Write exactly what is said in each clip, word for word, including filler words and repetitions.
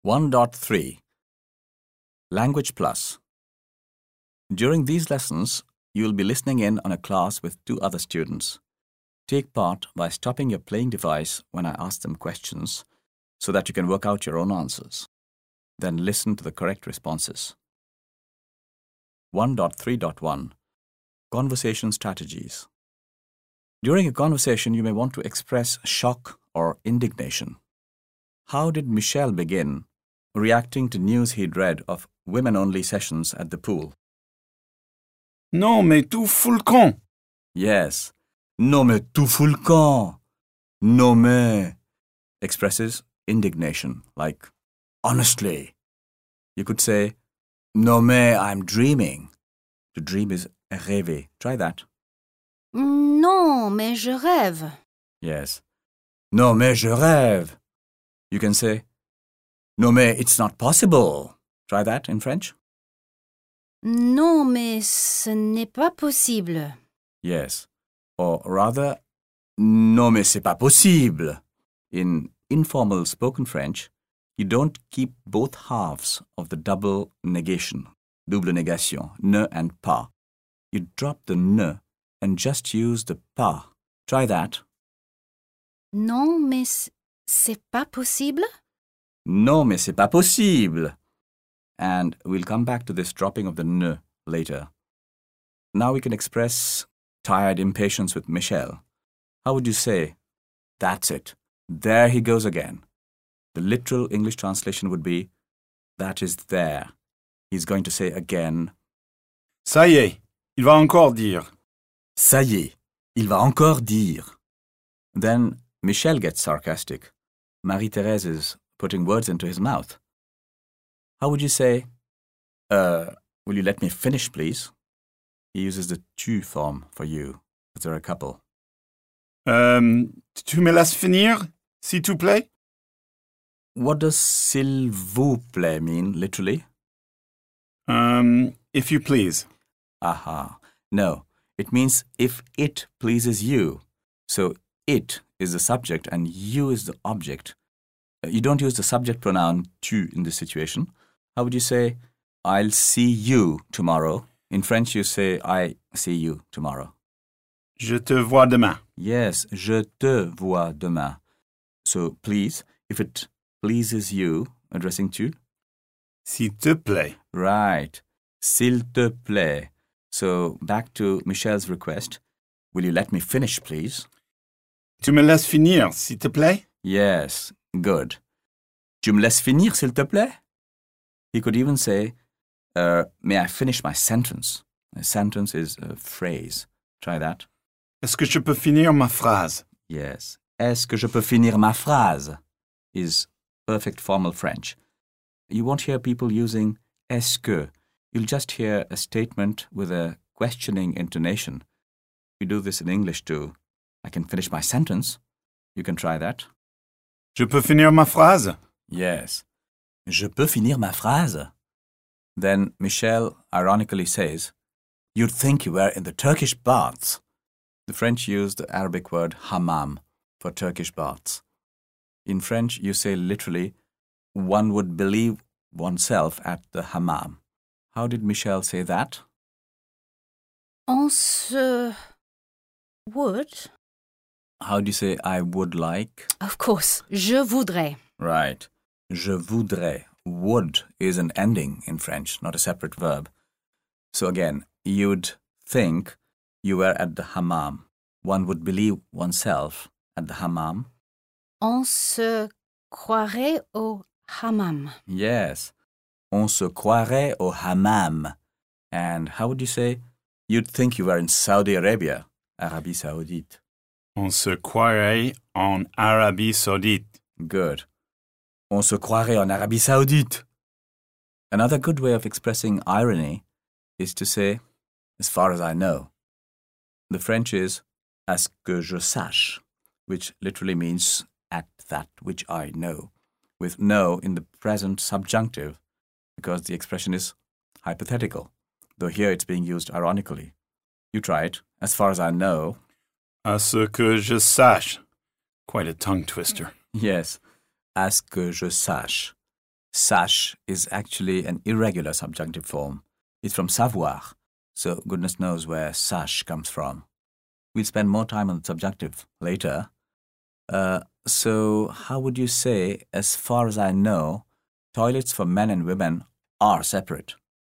one point three Language Plus. During these lessons, you will be listening in on a class with two other students. Take part by stopping your playing device when I ask them questions so that you can work out your own answers. Then listen to the correct responses. one point three point one Conversation Strategies. During a conversation, you may want to express shock or indignation. How did Michel begin reacting to news he'd read of women-only sessions at the pool? Non, mais tout fout le camp. Yes. Non mais tout fout le camp. Non mais expresses indignation, like, honestly. You could say, non mais I'm dreaming. To dream is rêver. Try that. Non, mais je rêve. Yes. Non mais je rêve. You can say, non mais it's not possible. Try that in French. Non, mais ce n'est pas possible. Yes. Or rather, non mais c'est pas possible. In informal spoken French, you don't keep both halves of the double negation, double négation, ne and pas. You drop the ne and just use the pas. Try that. Non, mais c- c'est pas possible? Non mais c'est pas possible. And we'll come back to this dropping of the ne later. Now we can express tired impatience with Michel. How would you say, that's it, there he goes again? The literal English translation would be, that is there. He's going to say again, Ça y est, il va encore dire. ça y est, il va encore dire. Then Michel gets sarcastic. Marie-Thérèse is putting words into his mouth. How would you say, uh, will you let me finish, please? He uses the tu form for you, if there are a couple. Euh, tu me laisses finir, s'il te plaît? What does s'il vous plaît mean, literally? Um, if you please. Aha. No, it means if it pleases you. So it is the subject and you is the object. You don't use the subject pronoun tu in this situation. How would you say, I'll see you tomorrow? In French, you say, I see you tomorrow. Je te vois demain. Yes, je te vois demain. So please, if it pleases you, addressing tu. S'il te plaît. Right. S'il te plaît. So back to Michel's request. Will you let me finish, please? Tu me laisses finir, s'il te plaît? Yes, good. Tu me laisses finir, s'il te plaît? He could even say, uh, may I finish my sentence? A sentence is a phrase. Try that. Est-ce que je peux finir ma phrase? Yes. Est-ce que je peux finir ma phrase? Is perfect formal French. You won't hear people using est-ce que. You'll just hear a statement with a questioning intonation. We do this in English too. I can finish my sentence. You can try that. Je peux finir ma phrase? Yes. Je peux finir ma phrase? Then Michel ironically says, you'd think you were in the Turkish baths. The French use the Arabic word hammam for Turkish baths. In French, you say literally, one would believe oneself at the hammam. How did Michel say that? On se would? How do you say I would like? Of course, je voudrais. Right. Je voudrais. Would is an ending in French, not a separate verb. So again, you'd think you were at the hammam. One would believe oneself at the hammam. On se croirait au hammam. Yes. On se croirait au hammam. And how would you say? You'd think you were in Saudi Arabia, Arabie Saoudite. On se croirait en Arabie Saoudite. Good. On se croirait en Arabie Saoudite. Another good way of expressing irony is to say, as far as I know. The French is à ce que je sache, which literally means at that which I know, with know in the present subjunctive, because the expression is hypothetical, though here it's being used ironically. You try it. As far as I know. À ce que je sache. Quite a tongue twister. Yes. À ce que je sache. sache is actually an irregular subjunctive form. It's from savoir, so goodness knows where sache comes from. We'll spend more time on the subjunctive later. Uh, so how would you say, as far as I know, toilets for men and women are separate?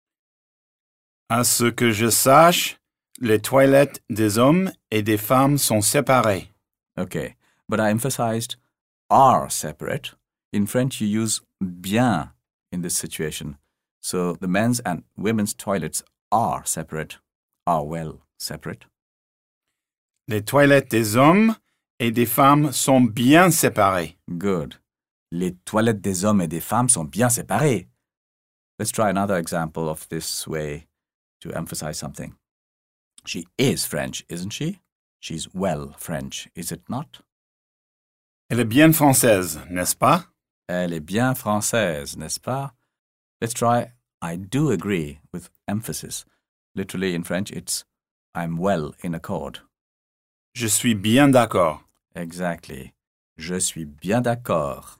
À ce que je sache, les toilettes des hommes et des femmes sont séparées. Okay, but I emphasized are separate. In French, you use bien in this situation. So the men's and women's toilets are separate, are well separate. Les toilettes des hommes et des femmes sont bien séparées. Good. Les toilettes des hommes et des femmes sont bien séparées. Let's try another example of this way to emphasize something. She is French, isn't she? She's well French, is it not? Elle est bien française, n'est-ce pas? Elle est bien française, n'est-ce pas? Let's try I do agree with emphasis. Literally in French, it's I'm well in accord. Je suis bien d'accord. Exactly. Je suis bien d'accord.